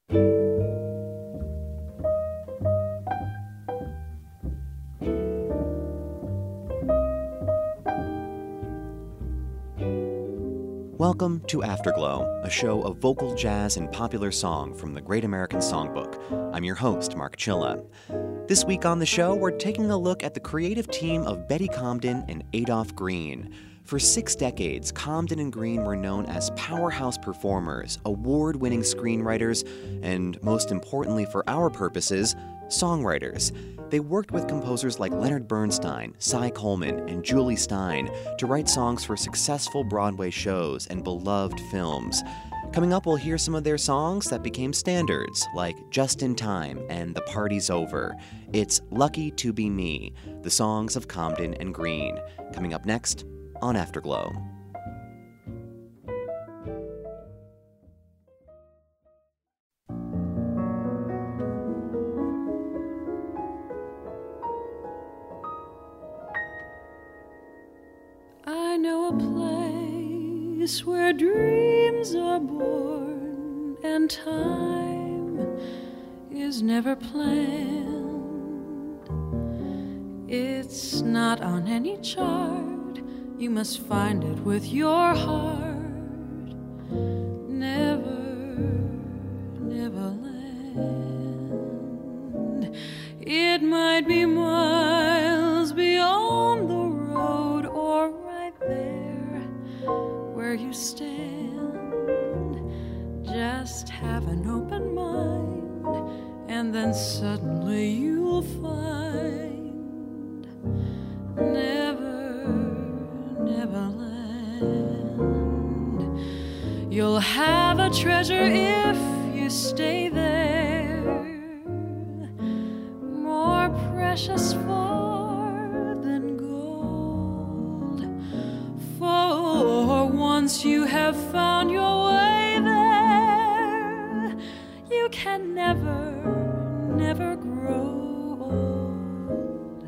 Welcome to Afterglow, a show of vocal jazz and popular song from the Great American Songbook. I'm your host, Mark Chilla. This week on the show, we're taking a look at the creative team of Betty Comden and Adolph Green. For 6 decades, Comden and Green were known as powerhouse performers, award-winning screenwriters, and most importantly for our purposes, songwriters. They worked with composers like Leonard Bernstein, Cy Coleman, and Julie Stein to write songs for successful Broadway shows and beloved films. Coming up, we'll hear some of their songs that became standards, like Just in Time and The Party's Over. It's Lucky to Be Me, the songs of Comden and Green. Coming up next on Afterglow. I know a place where dreams are born and time is never planned. It's not on any chart. You must find it with your heart. Never land. It might be miles beyond the road or right there where you stand. Just have an open mind and then suddenly you'll find Neverland. You'll have a treasure if you stay there, more precious far than gold. For once you have found your way there, you can never grow old.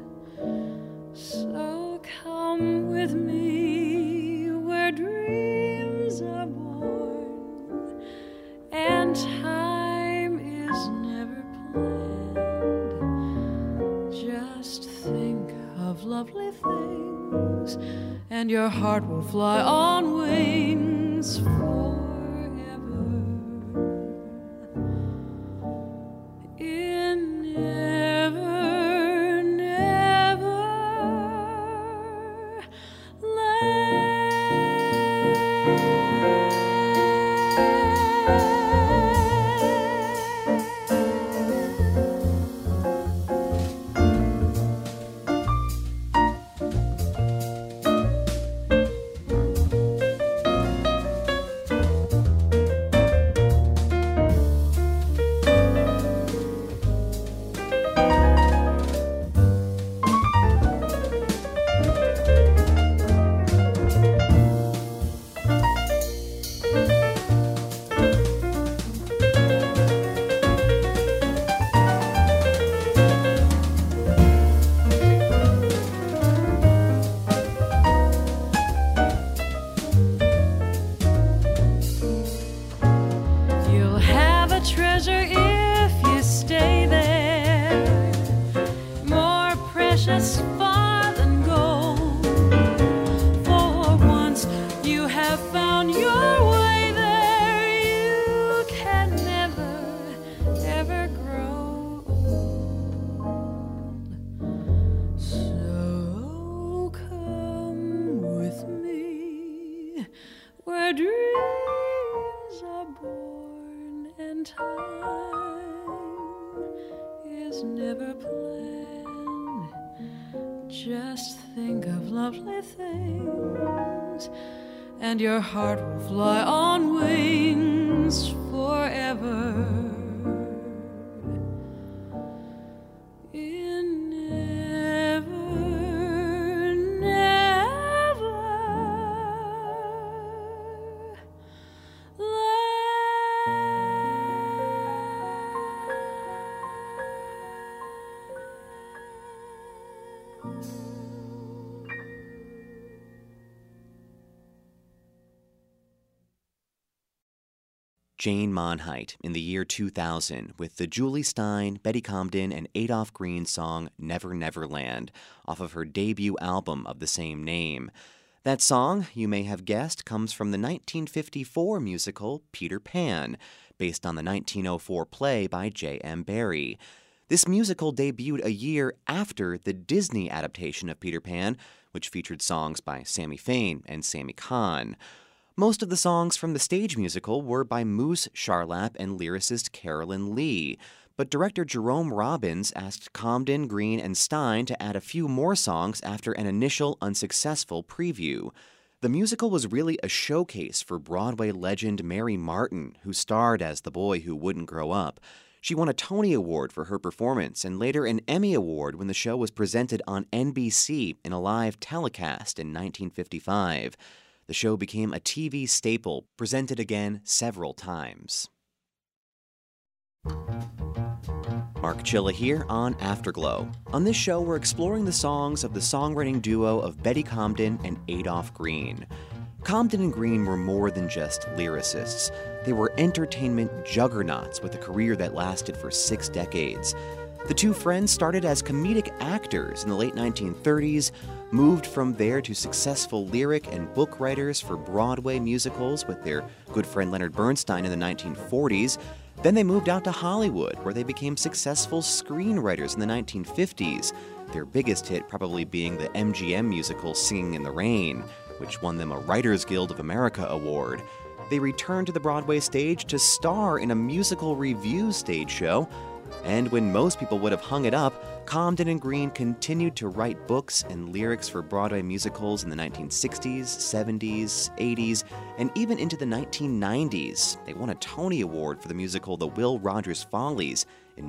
So come with me where dreams are born and time is never planned. Just think of lovely things and your heart will fly on wings forever. In and your heart will fly on wings forever. In Jane Monheit in the year 2000 with the Julie Stein, Betty Comden, and Adolph Green song Never Never Land off of her debut album of the same name. That song, you may have guessed, comes from the 1954 musical Peter Pan, based on the 1904 play by J.M. Barrie. This musical debuted a year after the Disney adaptation of Peter Pan, which featured songs by Sammy Fain and Sammy Cahn. Most of the songs from the stage musical were by Moose Charlap and lyricist Carolyn Lee, but director Jerome Robbins asked Comden, Green, and Stein to add a few more songs after an initial unsuccessful preview. The musical was really a showcase for Broadway legend Mary Martin, who starred as the boy who wouldn't grow up. She won a Tony Award for her performance and later an Emmy Award when the show was presented on NBC in a live telecast in 1955. The show became a TV staple, presented again several times. Mark Chilla here on Afterglow. On this show, we're exploring the songs of the songwriting duo of Betty Comden and Adolph Green. Comden and Green were more than just lyricists. They were entertainment juggernauts with a career that lasted for 6 decades. The two friends started as comedic actors in the late 1930s, moved from there to successful lyric and book writers for Broadway musicals with their good friend Leonard Bernstein in the 1940s. Then they moved out to Hollywood, where they became successful screenwriters in the 1950s, their biggest hit probably being the MGM musical Singing in the Rain, which won them a Writers Guild of America award. They returned to the Broadway stage to star in a musical review stage show, and when most people would have hung it up, Comden and Green continued to write books and lyrics for Broadway musicals in the 1960s, 70s, 80s, and even into the 1990s. They won a Tony Award for the musical The Will Rogers Follies in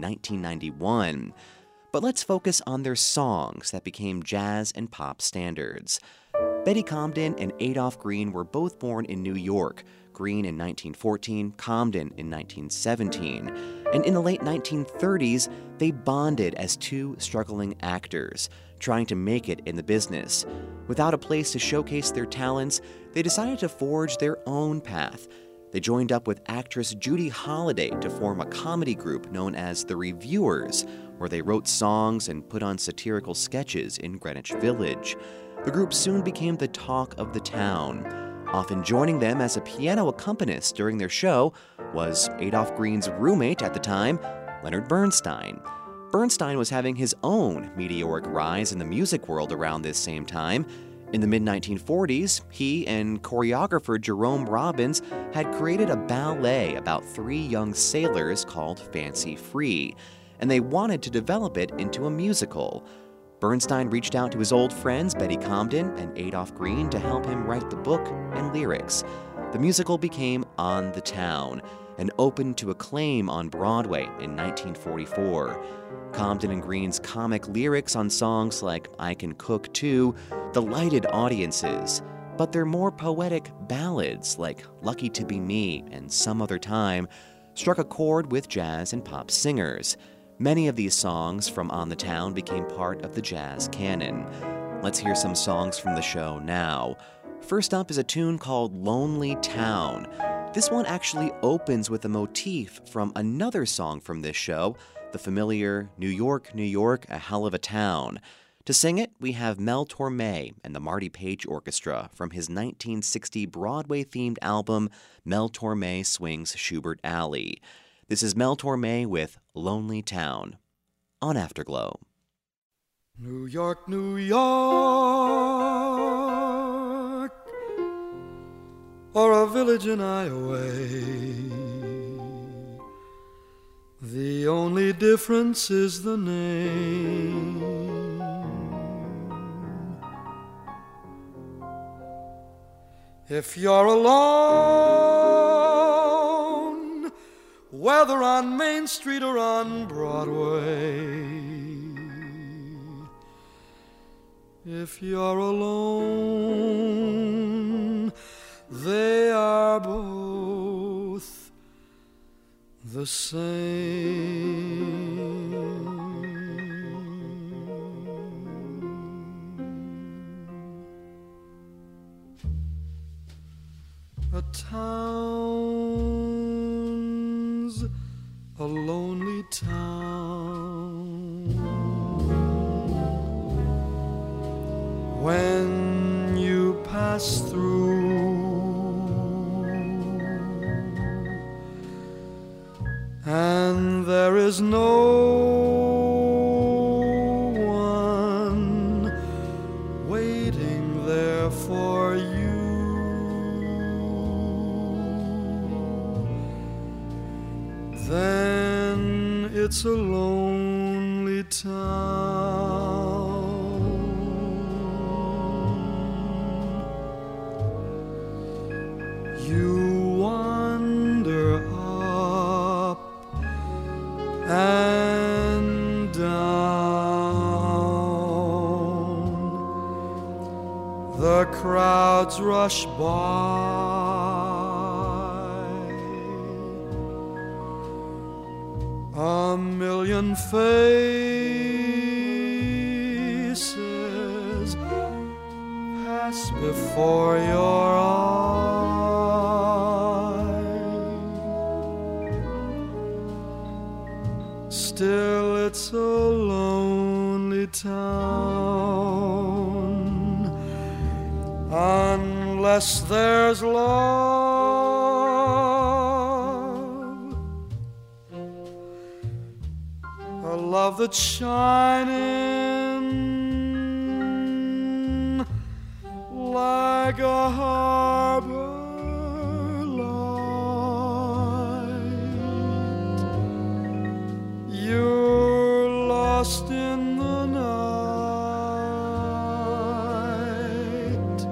1991. But let's focus on their songs that became jazz and pop standards. Betty Comden and Adolph Green were both born in New York, Green in 1914, Comden in 1917. And in the late 1930s, they bonded as two struggling actors, trying to make it in the business. Without a place to showcase their talents, they decided to forge their own path. They joined up with actress Judy Holliday to form a comedy group known as The Reviewers, where they wrote songs and put on satirical sketches in Greenwich Village. The group soon became the talk of the town. Often joining them as a piano accompanist during their show was Adolph Green's roommate at the time, Leonard Bernstein. Bernstein was having his own meteoric rise in the music world around this same time. In the mid-1940s, he and choreographer Jerome Robbins had created a ballet about 3 young sailors called Fancy Free, and they wanted to develop it into a musical. Bernstein reached out to his old friends Betty Comden and Adolph Green to help him write the book and lyrics. The musical became On the Town and opened to acclaim on Broadway in 1944. Comden and Green's comic lyrics on songs like I Can Cook Too delighted audiences, but their more poetic ballads like Lucky to Be Me and Some Other Time struck a chord with jazz and pop singers. Many of these songs from On the Town became part of the jazz canon. Let's hear some songs from the show now. First up is a tune called Lonely Town. This one actually opens with a motif from another song from this show, the familiar New York, New York, a Hell of a Town. To sing it, we have Mel Torme and the Marty Page Orchestra from his 1960 Broadway-themed album, Mel Torme Swings Schubert Alley. This is Mel Torme with Lonely Town on Afterglow. New York, New York, or a village in Iowa, the only difference is the name. If you're alone, whether on Main Street or on Broadway, if you're alone, they are both the same. A town a lonely town. When you pass through and there is no one waiting there for you, then it's a lonely town. You wander up and down, the crowds rush by, a million faces pass before your eyes. Still it's a lonely town, unless there's love, a love that's shining like a harbor light. You're lost in the night,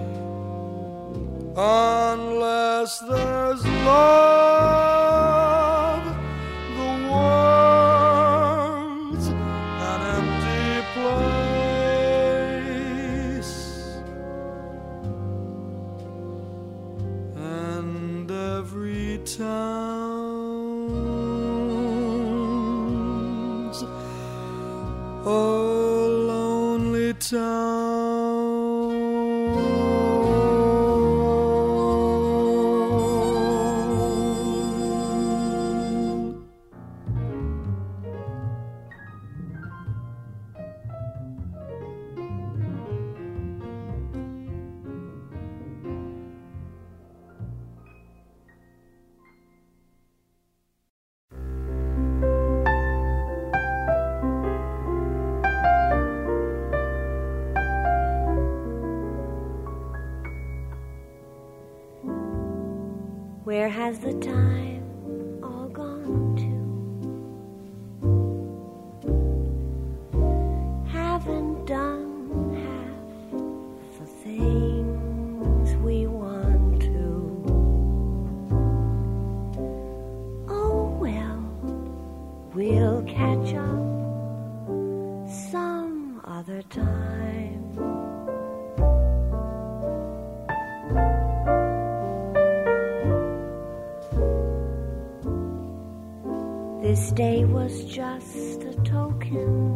unless there's love, the world's an empty place, and every town's a lonely town. Where has the time all gone to? Haven't done half the things we want to. Oh well, we'll catch up some other time. This day was just a token.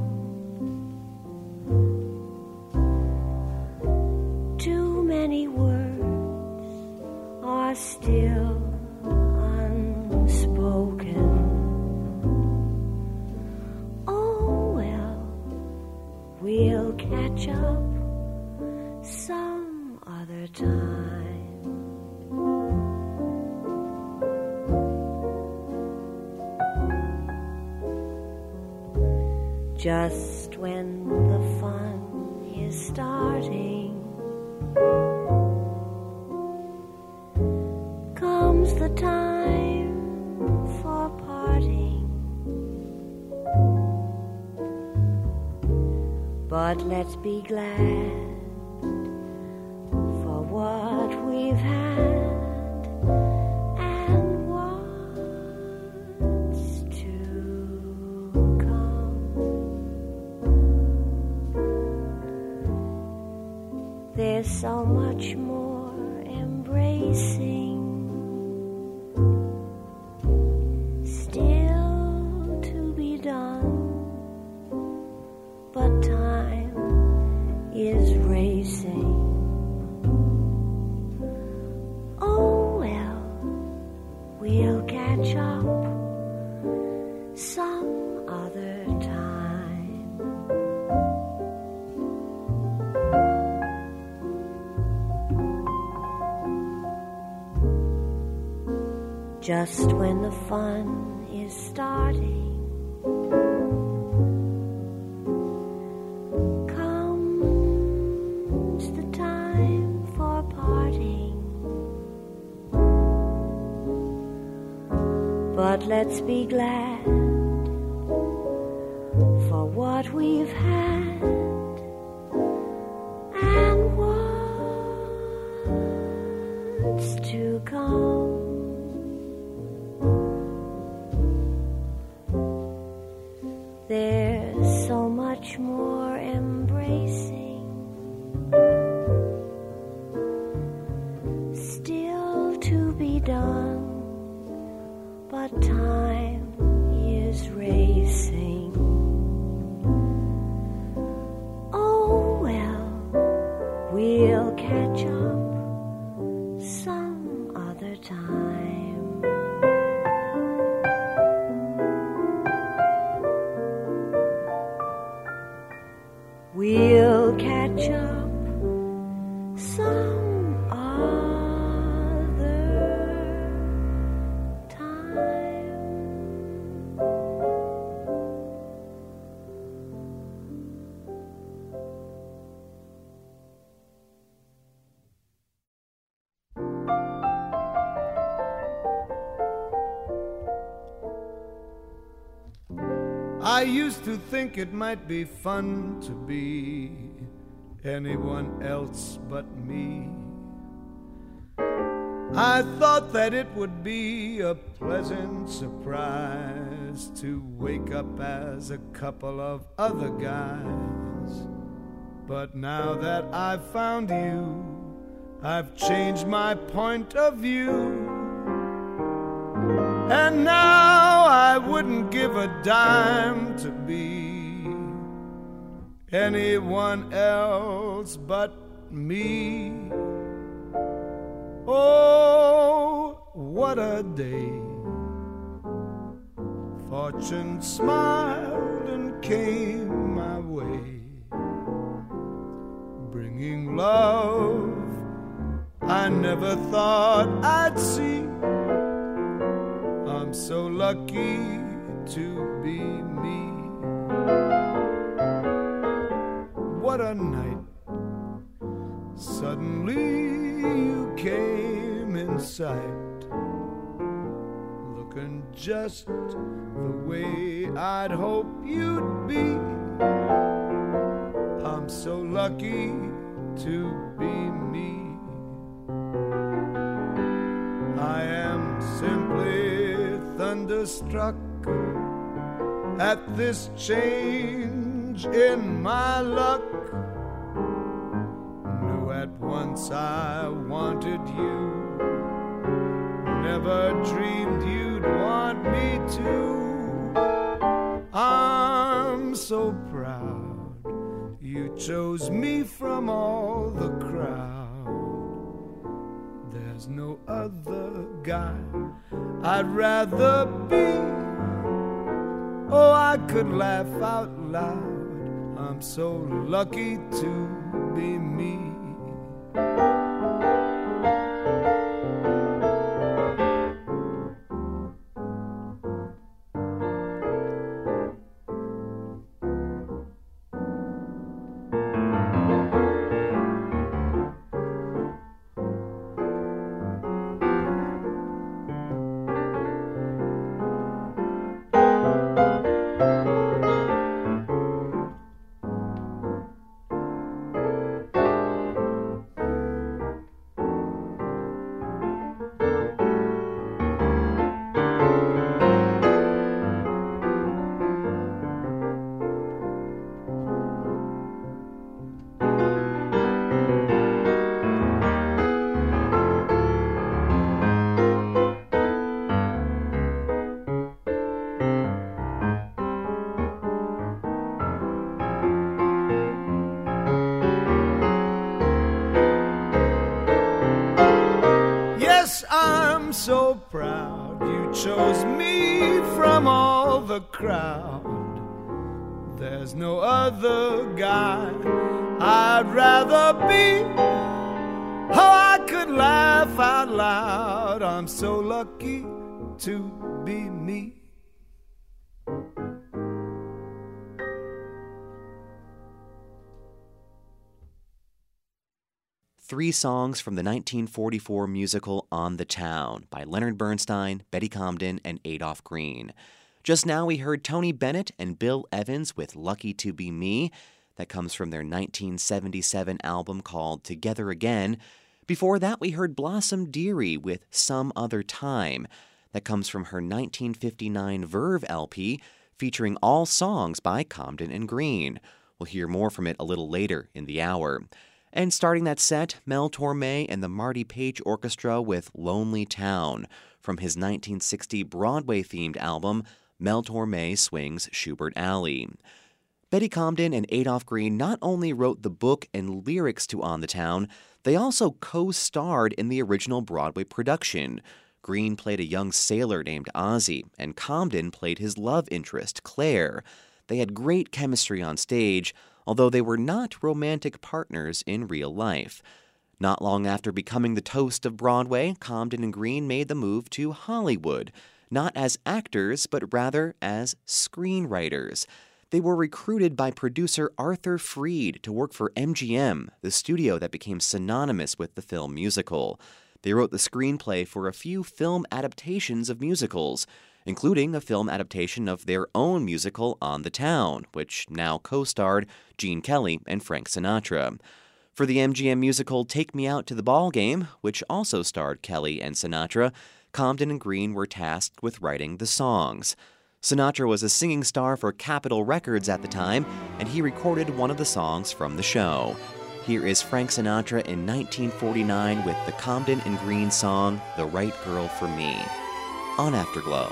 Too many words are still unspoken. Oh well, we'll catch up some other time. Just when the fun is starting, comes the time for parting. But let's be glad for what we've had. There's so much more embracing still to be done, but time is racing. Oh well, we'll catch up some other time. Just when the fun is starting, comes the time for parting. But let's be glad for what we've had and what's to come. There's so much more embracing still to be done, but time is racing. Oh well, we'll catch up some other time. We'll catch up some other time. I used to think it might be fun to be anyone else but me. I thought that it would be a pleasant surprise to wake up as a couple of other guys. But now that I've found you, I've changed my point of view. And now I wouldn't give a dime to be anyone else but me. Oh, what a day. Fortune smiled and came my way, bringing love I never thought I'd see. I'm so lucky to be me. What a night. Suddenly you came in sight, looking just the way I'd hope you'd be. I'm so lucky to be me. I am simply thunderstruck at this change in my luck. Knew at once I wanted you, never dreamed you'd want me to. I'm so proud you chose me from all the crowd. There's no other guy I'd rather be. Oh, I could laugh out loud. I'm so lucky to be me. I'm so proud you chose me from all all the crowd. There's no other guy I'd rather be. Oh, I could laugh out loud. I'm so lucky to be me. Three songs from the 1944 musical On the Town by Leonard Bernstein, Betty Comden, and Adolph Green. Just now we heard Tony Bennett and Bill Evans with Lucky to Be Me. That comes from their 1977 album called Together Again. Before that we heard Blossom Dearie with Some Other Time. That comes from her 1959 Verve LP featuring all songs by Comden and Green. We'll hear more from it a little later in the hour. And starting that set, Mel Torme and the Marty Page Orchestra with Lonely Town from his 1960 Broadway-themed album, Mel Torme Swings Schubert Alley. Betty Comden and Adolph Green not only wrote the book and lyrics to On the Town, they also co-starred in the original Broadway production. Green played a young sailor named Ozzie, and Comden played his love interest, Claire. They had great chemistry on stage, although they were not romantic partners in real life. Not long after becoming the toast of Broadway, Comden and Green made the move to Hollywood, not as actors, but rather as screenwriters. They were recruited by producer Arthur Freed to work for MGM, the studio that became synonymous with the film musical. They wrote the screenplay for a few film adaptations of musicals, including a film adaptation of their own musical On the Town, which now co-starred Gene Kelly and Frank Sinatra. For the MGM musical Take Me Out to the Ball Game, which also starred Kelly and Sinatra, Comden and Green were tasked with writing the songs. Sinatra was a singing star for Capitol Records at the time, and he recorded one of the songs from the show. Here is Frank Sinatra in 1949 with the Comden and Green song, The Right Girl for Me, on Afterglow.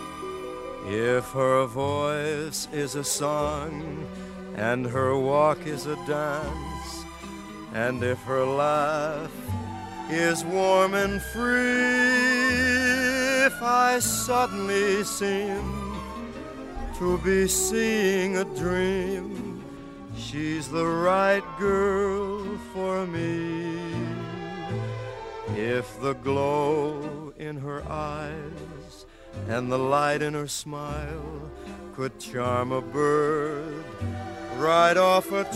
If her voice is a song and her walk is a dance, and if her laugh is warm and free, if I suddenly seem to be seeing a dream, she's the right girl for me. If the glow in her eyes and the light in her smile could charm a bird right off a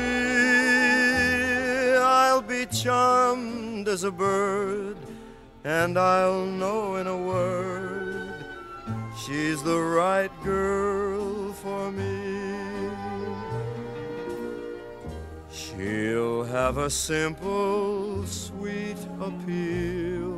tree, I'll be charmed as a bird, and I'll know in a word she's the right girl for me. She'll have a simple, sweet appeal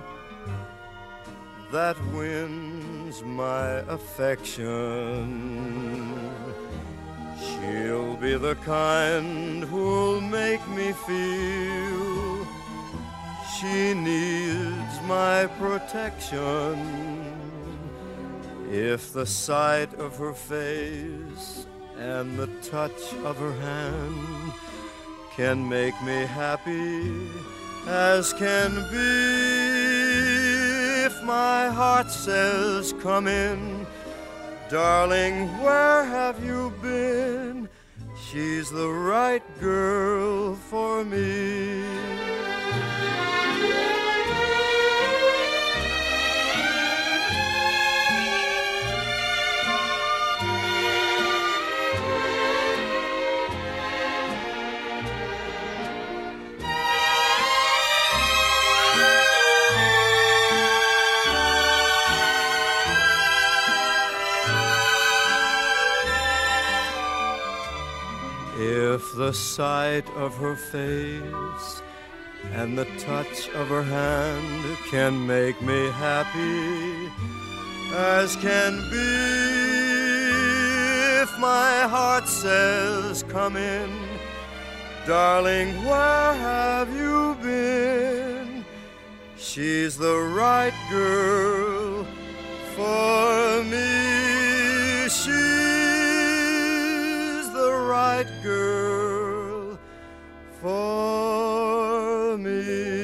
that wins my affection. She'll be the kind who'll make me feel she needs my protection. If the sight of her face and the touch of her hand can make me happy as can be, if my heart says come in, darling, where have you been? She's the right girl for me. If the sight of her face and the touch of her hand can make me happy as can be, if my heart says come in, darling, where have you been? She's the right girl for me. She's the right girl for me.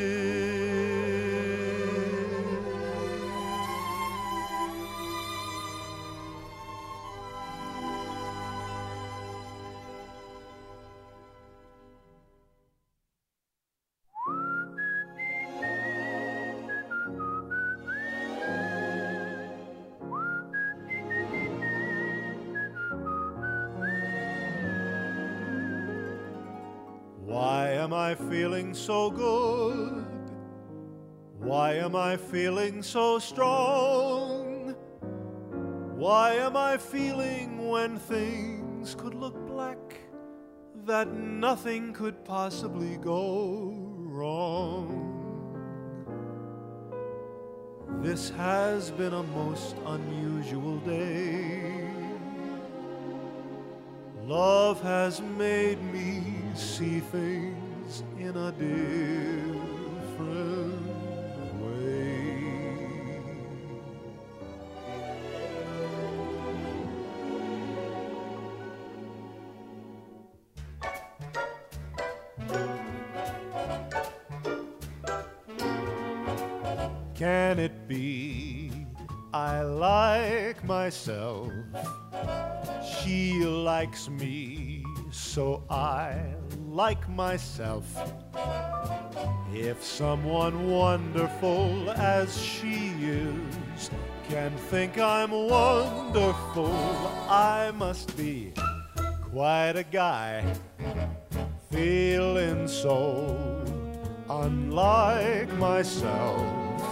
am I feeling so good? Why am I feeling so strong? Why am I feeling when things could look black, that nothing could possibly go wrong? This has been a most unusual day. Love has made me see things in a different way. Can it be I like myself? She likes me, so I like myself. If someone wonderful as she is can think I'm wonderful, I must be quite a guy, feeling so unlike myself.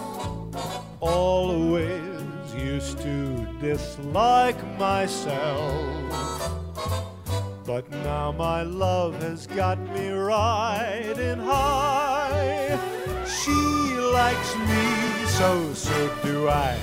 Always used to dislike myself, but now my love has got me riding high. She likes me, so do I.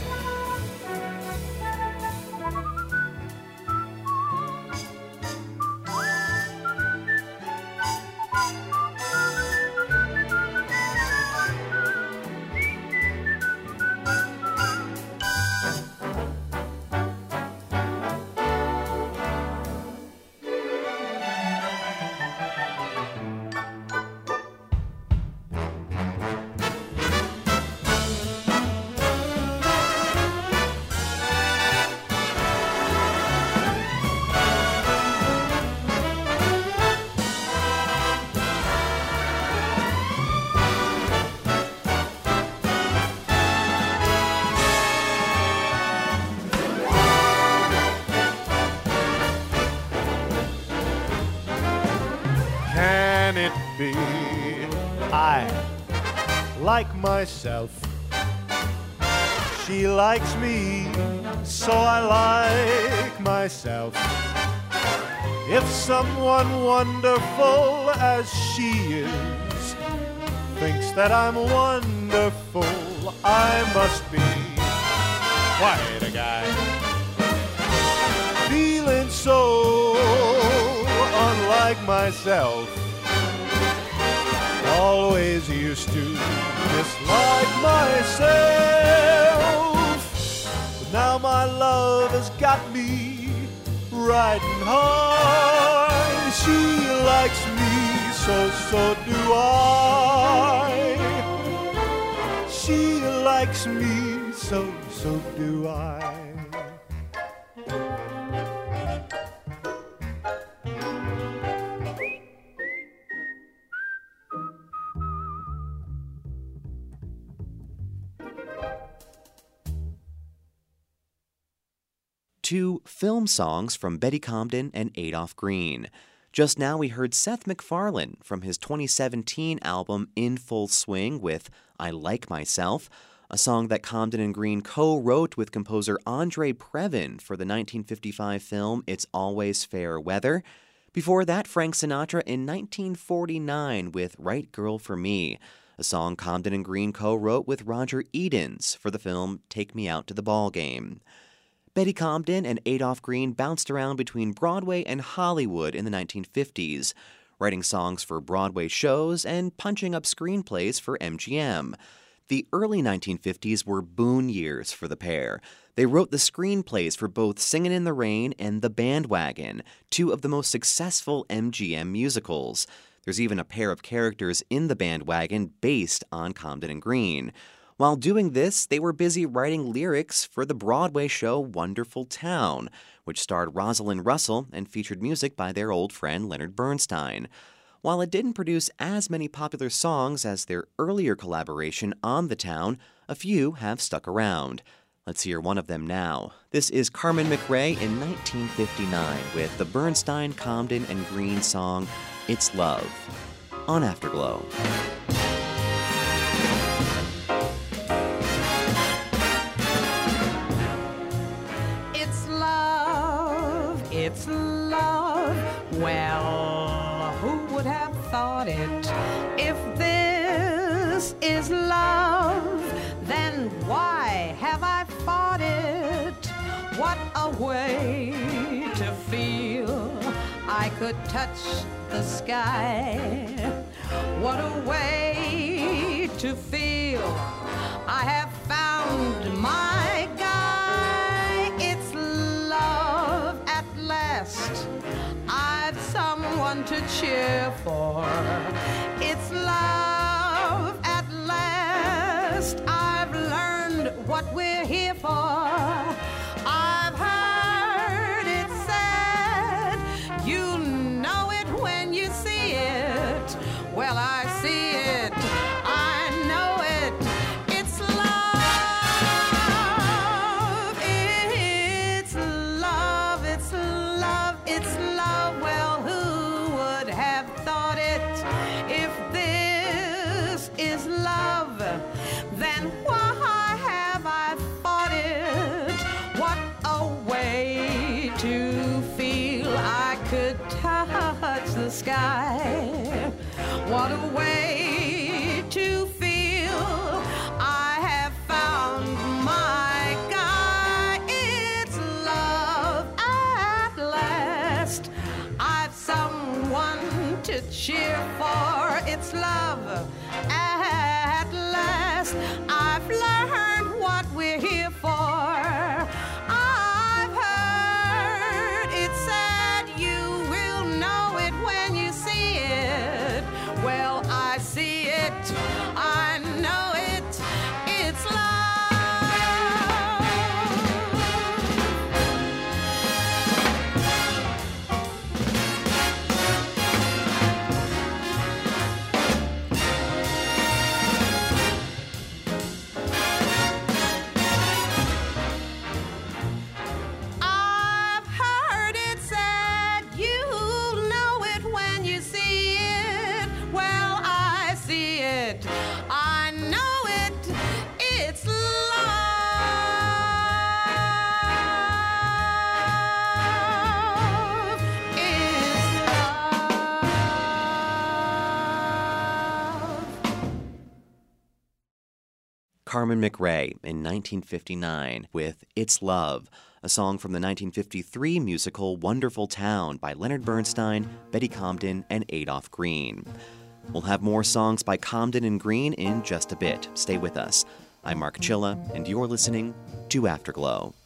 Can it be I like myself? She likes me, so I like myself. If someone wonderful as she is thinks that I'm wonderful, I must be quite a guy, feeling so unlike myself. Always used to dislike myself, but now my love has got me riding high. She likes me, so do I. She likes me, so do I. Two film songs from Betty Comden and Adolph Green. Just now we heard Seth MacFarlane from his 2017 album In Full Swing with I Like Myself, a song that Comden and Green co-wrote with composer Andre Previn for the 1955 film It's Always Fair Weather. Before that, Frank Sinatra in 1949 with Right Girl for Me, a song Comden and Green co-wrote with Roger Edens for the film Take Me Out to the Ball Game. Betty Comden and Adolph Green bounced around between Broadway and Hollywood in the 1950s, writing songs for Broadway shows and punching up screenplays for MGM. The early 1950s were boon years for the pair. They wrote the screenplays for both Singin' in the Rain and The Bandwagon, two of the most successful MGM musicals. There's even a pair of characters in The Bandwagon based on Comden and Green. While doing this, they were busy writing lyrics for the Broadway show Wonderful Town, which starred Rosalind Russell and featured music by their old friend Leonard Bernstein. While it didn't produce as many popular songs as their earlier collaboration on The Town, a few have stuck around. Let's hear one of them now. This is Carmen McRae in 1959 with the Bernstein, Comden, and Green song, It's Love. on Afterglow. It's love, well, who would have thought it? If this is love, then why have I fought it? What a way to feel I could touch the sky. What a way to feel I have found my guy. It's love at last. I've someone to cheer for. It's love at last. I've learned what we're here for. I've heard it said, you know it when you see it. Well, I see it, I know it. It's love, it's love, it's love, it's love. Well, who would have thought it? If this is love, then why have I fought it? What a way to feel I could touch the sky. What a way to feel I have found my guy. It's love at last. I've someone to cheer for. It's love at last. I've learned what we're here for. I've heard it said, you will know it when you see it. Well, I see it, I know it, it's love. I've heard it said, you'll know it when you see it. Well, I see it, I know it, it's love, it's love. Carmen McRae in 1959 with It's Love, a song from the 1953 musical Wonderful Town by Leonard Bernstein, Betty Comden, and Adolph Green. We'll have more songs by Comden and Green in just a bit. Stay with us. I'm Mark Chilla, and you're listening to Afterglow.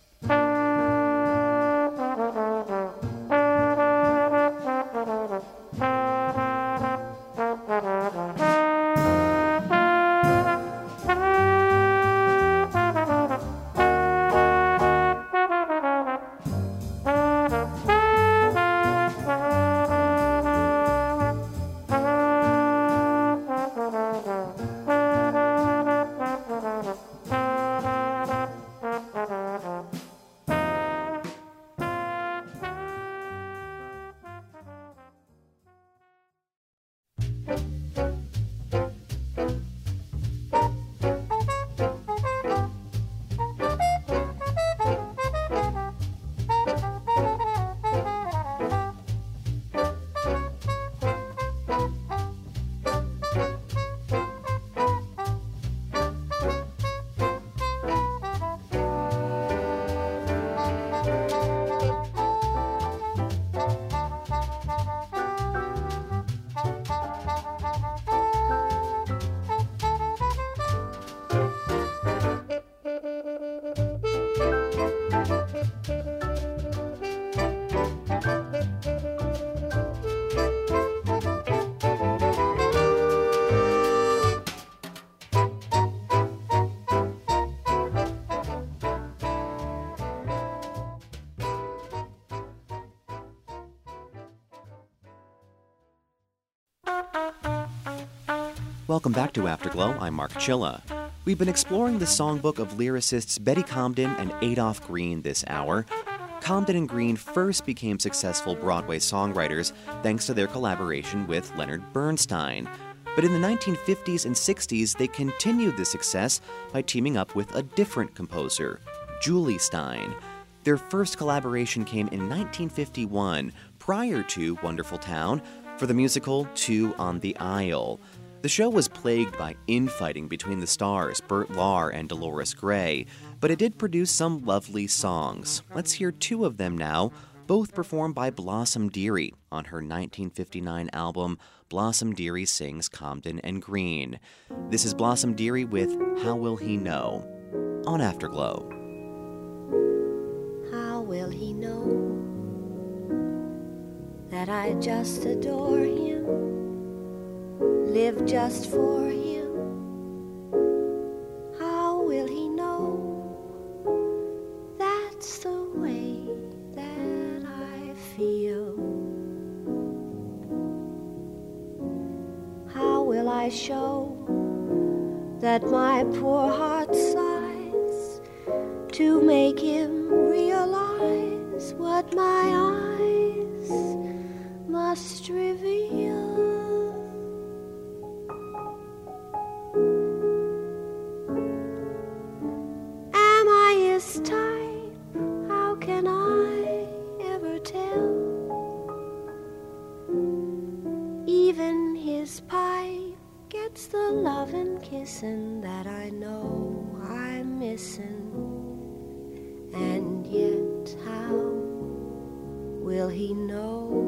Welcome back to Afterglow. I'm Mark Chilla. We've been exploring the songbook of lyricists Betty Comden and Adolph Green this hour. Comden and Green first became successful Broadway songwriters thanks to their collaboration with Leonard Bernstein. But in the 1950s and 60s, they continued this success by teaming up with a different composer, Julie Stein. Their first collaboration came in 1951, prior to Wonderful Town, for the musical Two on the Aisle. The show was plagued by infighting between the stars, Bert Lahr and Dolores Gray, but it did produce some lovely songs. Let's hear two of them now, both performed by Blossom Dearie on her 1959 album, Blossom Dearie Sings Comden and Green. This is Blossom Dearie with How Will He Know on Afterglow. How will he know that I just adore him, live just for him? How will he know that's the way that I feel? How will I show that my poor heart sighs to make him realize what my eyes must reveal? Am I his type? How can I ever tell? Even his pipe gets the lovin' kissin' that I know I'm missin'. And yet how will he know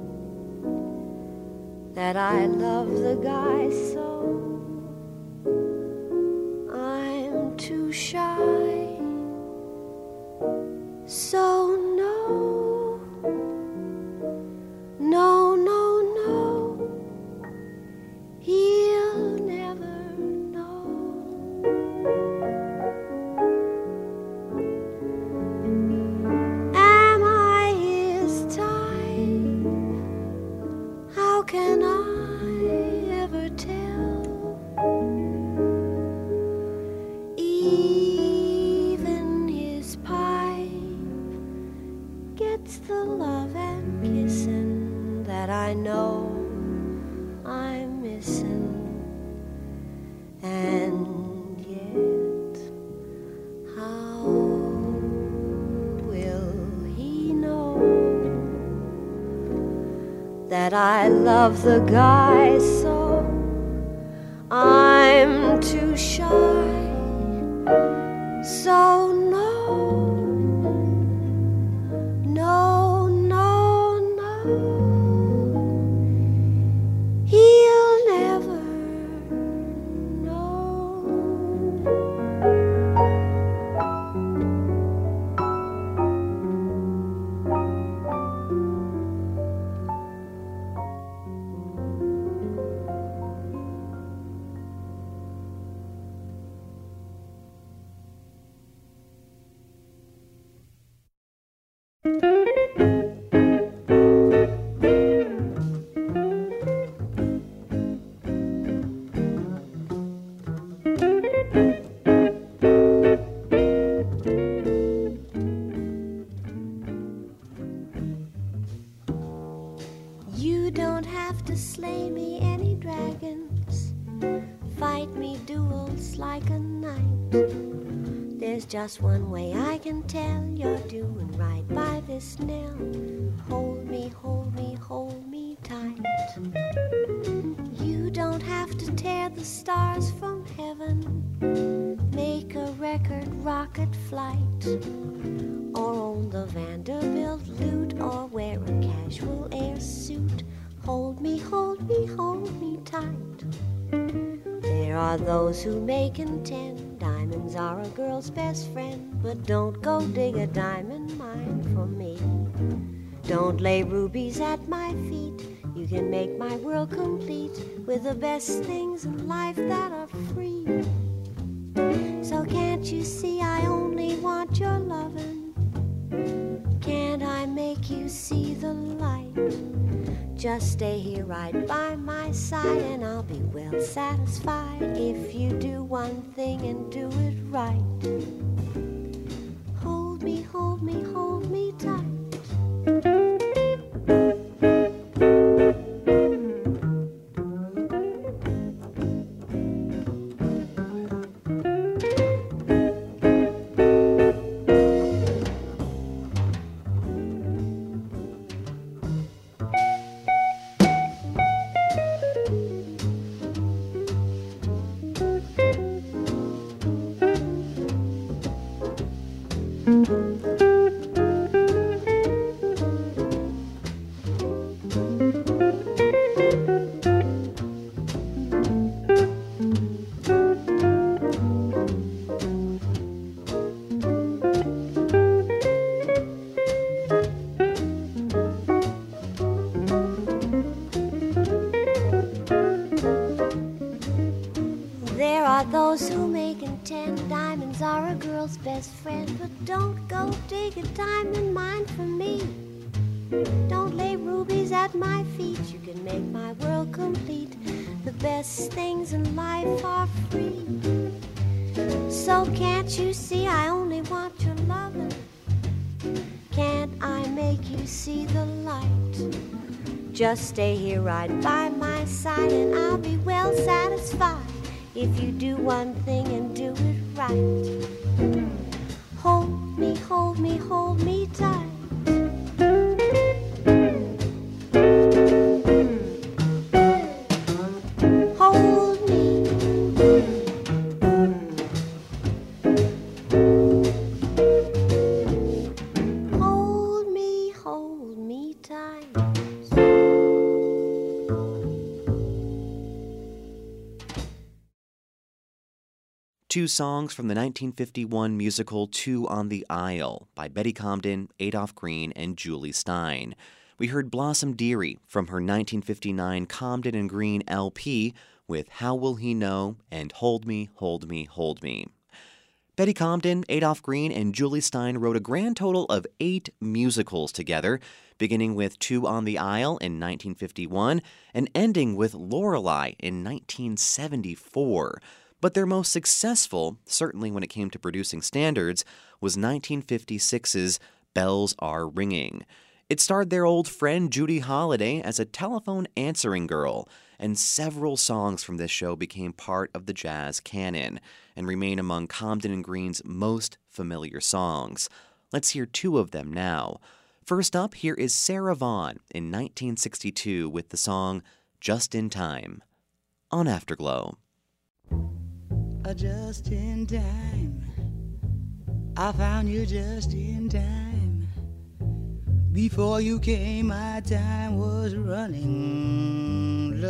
that I love the guy so? I'm too shy. So no, no, no, no, he'll never know. Am I his type? How can I ever tell? Even his pipe gets the love and kissin' that I know I'm missin'. And yet, how will he know that I love the guy so? I'm too shy. So no, no, no, no, he'll never know. You don't have to slay me any dragons, fight me duels like a knight. There's just one way I can tell you're doing right by this nail. Hold me, hold me, hold me tight. You don't have to tear the stars from heaven, make a record rocket flight, or own the Vanderbilt loot, or wear a casual air suit. Hold me, hold me, hold me tight. There are those who may contend diamonds are a girl's best friend, but don't go dig a diamond mine for me. Don't lay rubies at my feet. You can make my world complete with the best things in life that are free. So can't you see I only want your lovin'? Can't I make you see the light? Just stay here right by my side and I'll be well satisfied if you do one thing and do it right. Hold me, hold me, hold me tight. best friend, but don't go dig a diamond mine for me. Don't lay rubies at my feet, you can make my world complete. The best things in life are free. So can't you see I only want your loving? Can't I make you see the light? Just stay here right by my side and I'll be well satisfied if you do one thing and do it right. Hold me, hold me, hold me tight. Hold me. Hold me, hold me tight. Two songs from the 1951 musical Two on the Aisle by Betty Comden, Adolph Green, and Julie Stein. We heard Blossom Dearie from her 1959 Comden and Green LP with How Will He Know and Hold Me, Hold Me, Hold Me. Betty Comden, Adolph Green, and Julie Stein wrote a grand total of 8 musicals together, beginning with Two on the Aisle in 1951 and ending with Lorelei in 1974. But their most successful, certainly when it came to producing standards, was 1956's Bells Are Ringing. It starred their old friend Judy Holliday as a telephone answering girl, and several songs from this show became part of the jazz canon and remain among Comden and Green's most familiar songs. Let's hear 2 of them now. First up, here is Sarah Vaughan in 1962 with the song Just in Time on Afterglow. Just in time, I found you just in time. Before you came, my time was running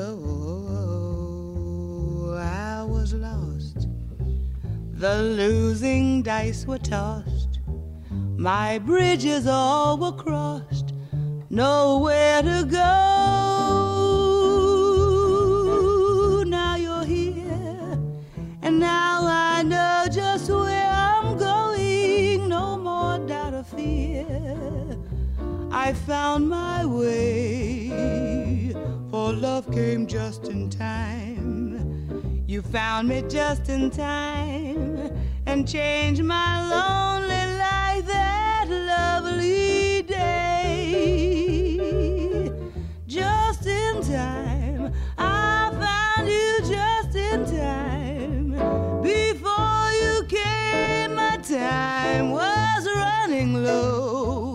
low. I was lost, the losing dice were tossed, my bridges all were crossed, nowhere to go. Now you're here, and now I know just where I'm going. No more doubt or fear, I found my way, for love came just in time. You found me just in time and changed my lonely life that lovely day. Just in time, I found you just in time. Before you came, my time was running low.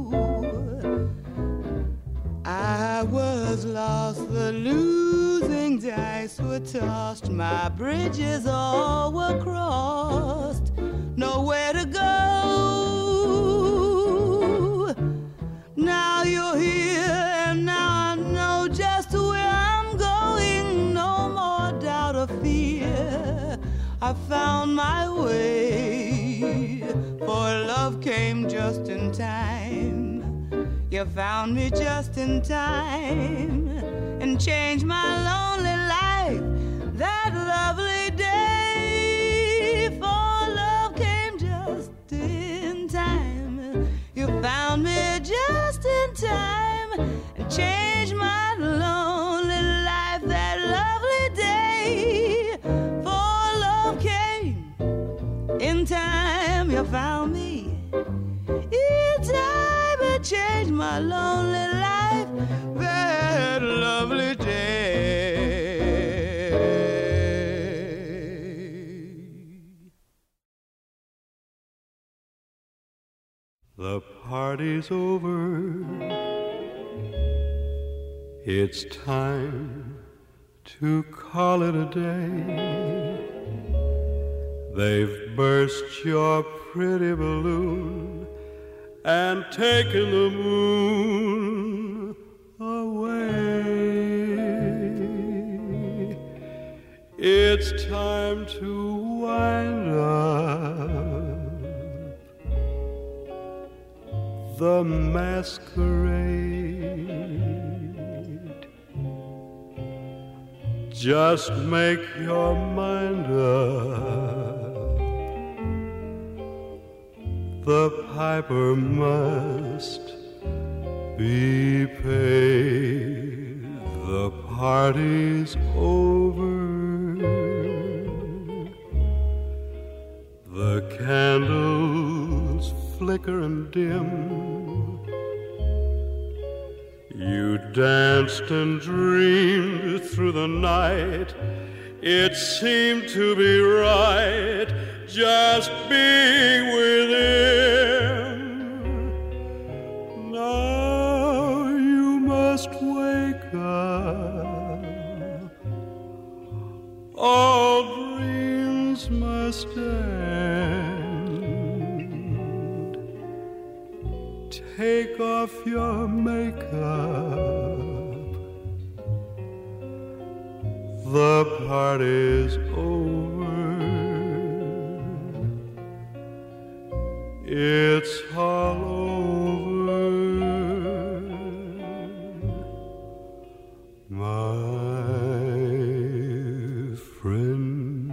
I was lost, the losing dice were tossed, my bridges all were crossed, nowhere to go. Now you're here, and now I know just where I'm going. No more doubt or fear, I found my way, for love came just in time. You found me just in time and changed my lonely life that lovely day. For love came just in time. You found me just in time and changed my lonely life that lovely day. For love came in time. You found me in time. Changed my lonely life that lovely day. The party's over. It's time to call it a day. They've burst your pretty balloon and taken the moon away. It's time to wind up the masquerade. Just make your mind up. the piper must be paid. The party's over. The candles flicker and dim. You danced and dreamed through the night. It seemed to be right just being with him. Now you must wake up. All dreams must end. Take off your makeup. The party's over. It's all over, my friend.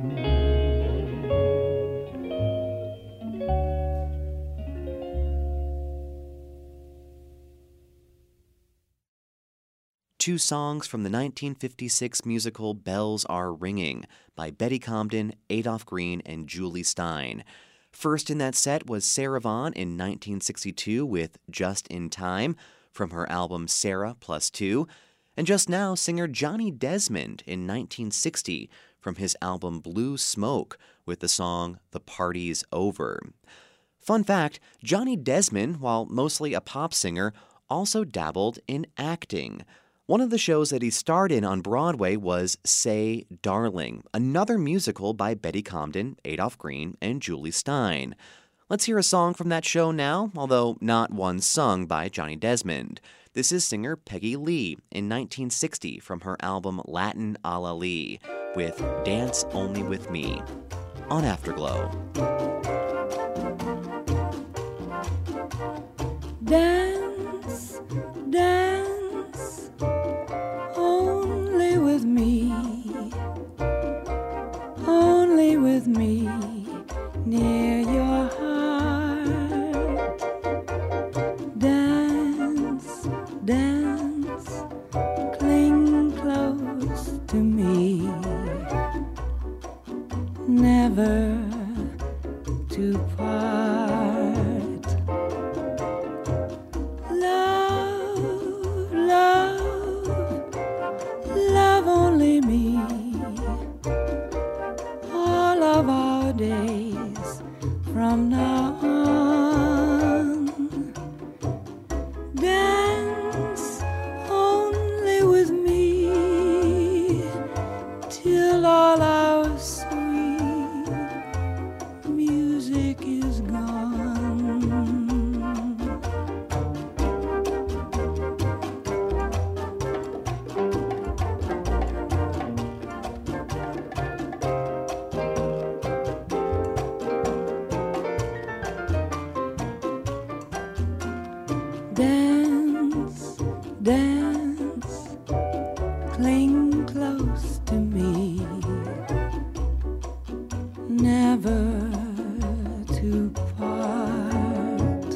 Two songs from the 1956 musical Bells Are Ringing by Betty Comden, Adolph Green, and Julie Stein. First in that set was Sarah Vaughan in 1962 with Just in Time from her album Sarah Plus Two, and just now singer Johnny Desmond in 1960 from his album Blue Smoke with the song The Party's Over. Fun fact, Johnny Desmond, while mostly a pop singer, also dabbled in acting. One of the shows that he starred in on Broadway was Say Darling, another musical by Betty Comden, Adolph Green, and Julie Stein. Let's hear a song from that show now, although not one sung by Johnny Desmond. This is singer Peggy Lee in 1960 from her album Latin a la Lee with Dance Only With Me on Afterglow. Dance, dance, only with me, only with me, near your heart. Dance, dance, cling close to me, never to part. Love, love, love only me, all of our days from now on. Dance only with me till all our sweet music is gone. Dance, dance, cling close to me, never to part.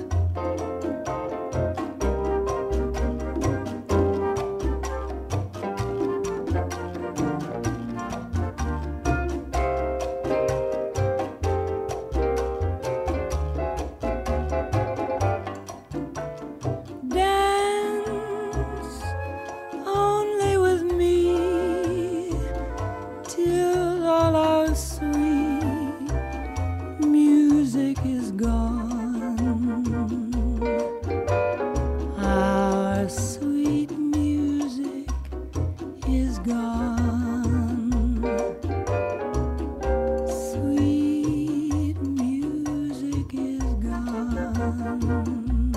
Dance only with me till all our sweet music is gone. Our sweet music is gone. Sweet music is gone.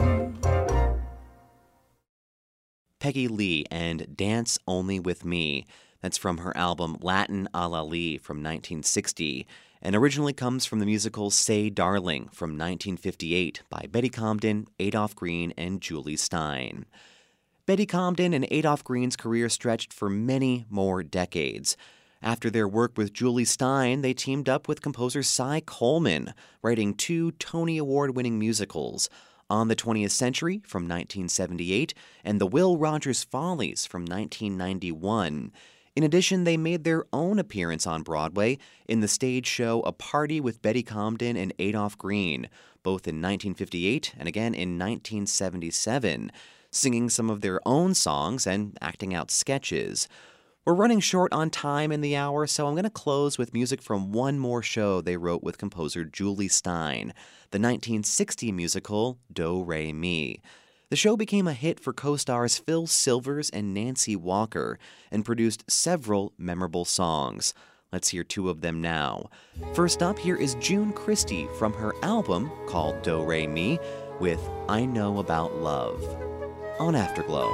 Peggy Lee and Dance Only With Me. That's from her album Latin a la Lee from 1960, and originally comes from the musical Say Darling from 1958 by Betty Comden, Adolph Green, and Julie Stein. Betty Comden and Adolph Green's career stretched for many more decades. After their work with Julie Stein, they teamed up with composer Cy Coleman, writing 2 Tony Award-winning musicals, On the 20th Century from 1978 and The Will Rogers Follies from 1991. In addition, they made their own appearance on Broadway in the stage show A Party with Betty Comden and Adolph Green, both in 1958 and again in 1977, singing some of their own songs and acting out sketches. We're running short on time in the hour, so I'm going to close with music from one more show they wrote with composer Julie Stein, the 1960 musical Do-Re-Mi. The show became a hit for co-stars Phil Silvers and Nancy Walker and produced several memorable songs. Let's hear 2 of them now. First up, here is June Christy from her album called Do-Re-Mi with I Know About Love on Afterglow.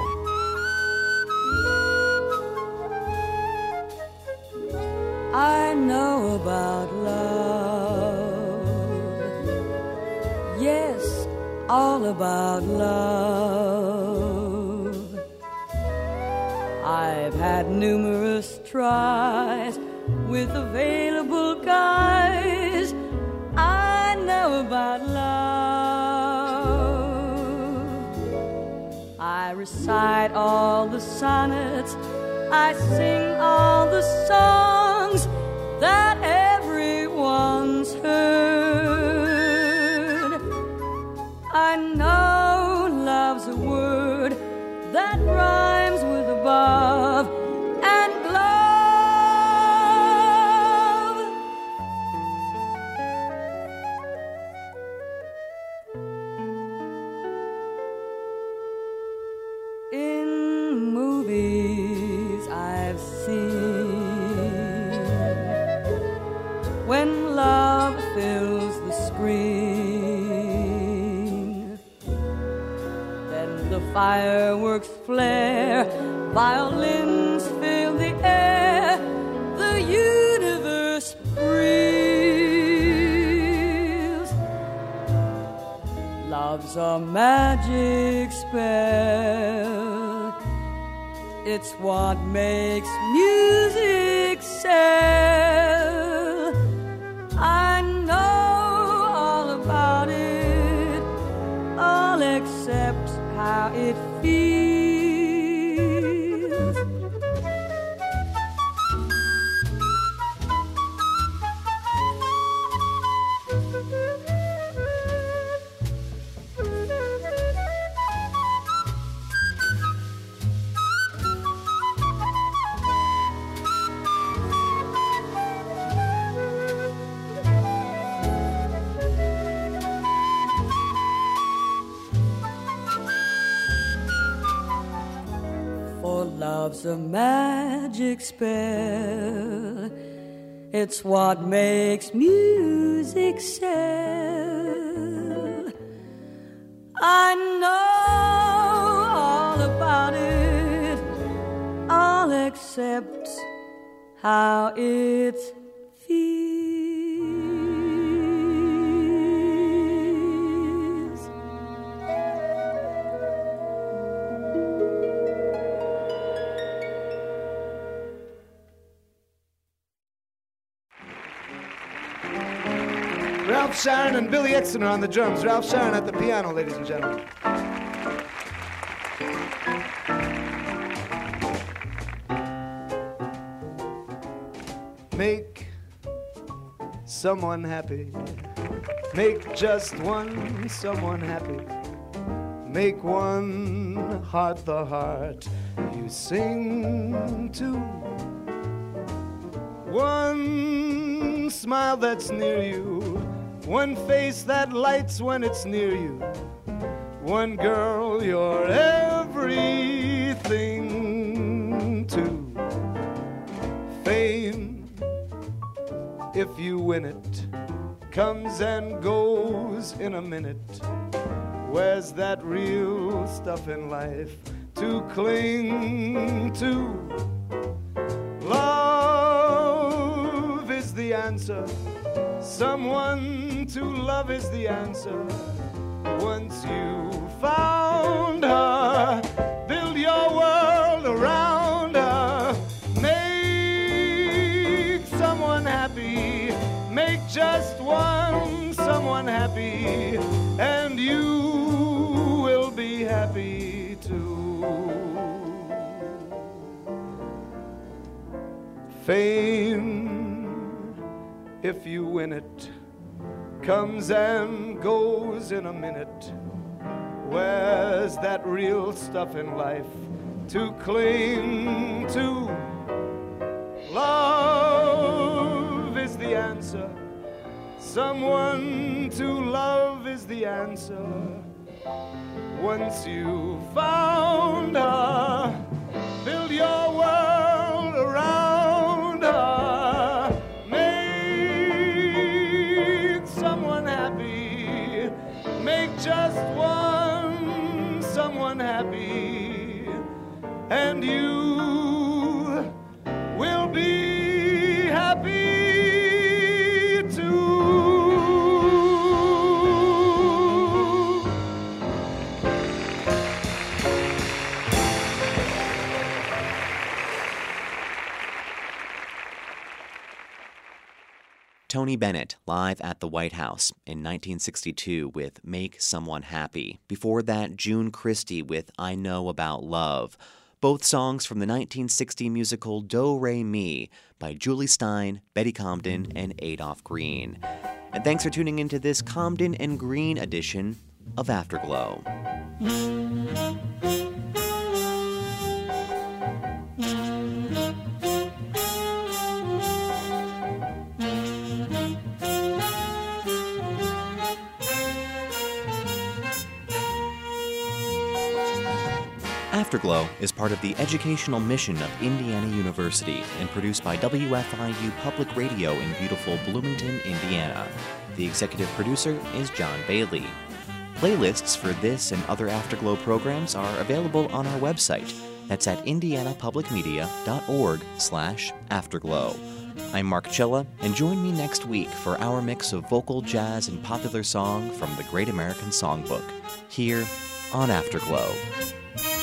I know about love, yes, all about love. I've had numerous tries with available guys. I know about love. I recite all the sonnets, I sing all the songs that everyone's heard. I know love's a word that rhymes with above and glove. In movies I've seen, when love fills the screen, then the fireworks flare, violins fill the air, the universe reels. Love's a magic spell, it's what makes music sell. I know all about it, all except how it feels. Love's a magic spell, it's what makes music sell. I know all about it, all except how it feels. Ralph Sharon and Billy Exton are on the drums. Ralph Sharon at the piano, ladies and gentlemen. Make someone happy. Make just one someone happy. Make one heart the heart you sing to. One smile that's near you. One face that lights when it's near you. One girl you're everything to. Fame, if you win it, comes and goes in a minute. Where's that real stuff in life to cling to? Love is the answer. Someone to love is the answer. Once you found her, build your world around her. Make happy, and you will be happy too. Fame, if you win it, comes and goes in a minute. Where's that real stuff in life to cling to? Love is the answer. Someone to love is the answer. Once you've found her, build your world around her. Make someone happy. Make just one someone happy. And you will be happy. Tony Bennett live at the White House in 1962 with Make Someone Happy. Before that, June Christy with I Know About Love. Both songs from the 1960 musical Do Re Mi by Julie Stein, Betty Comden, and Adolph Green. And thanks for tuning into this Comden and Green edition of Afterglow. Afterglow is part of the educational mission of Indiana University and produced by WFIU Public Radio in beautiful Bloomington, Indiana. The executive producer is John Bailey. Playlists for this and other Afterglow programs are available on our website. That's at indianapublicmedia.org/afterglow. I'm Mark Chilla, and join me next week for our mix of vocal, jazz, and popular song from the Great American Songbook, here on Afterglow.